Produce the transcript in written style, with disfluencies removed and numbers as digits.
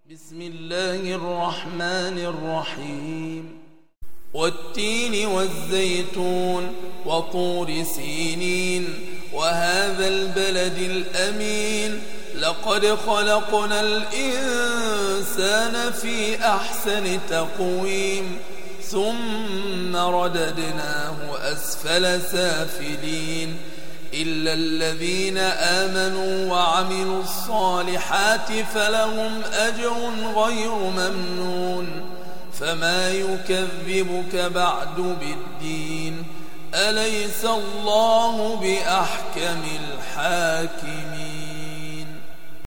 بسم الله الرحمن الرحيم والتين والزيتون وطور سينين وهذا البلد الأمين لقد خلقنا الإنسان في أحسن تقويم ثم رددناه أسفل سافلين إلا الذين آمنوا وعملوا الصالحات فلهم أجر غير ممنون فما يكذبك بعد بالدين أليس الله بأحكم الحاكمين.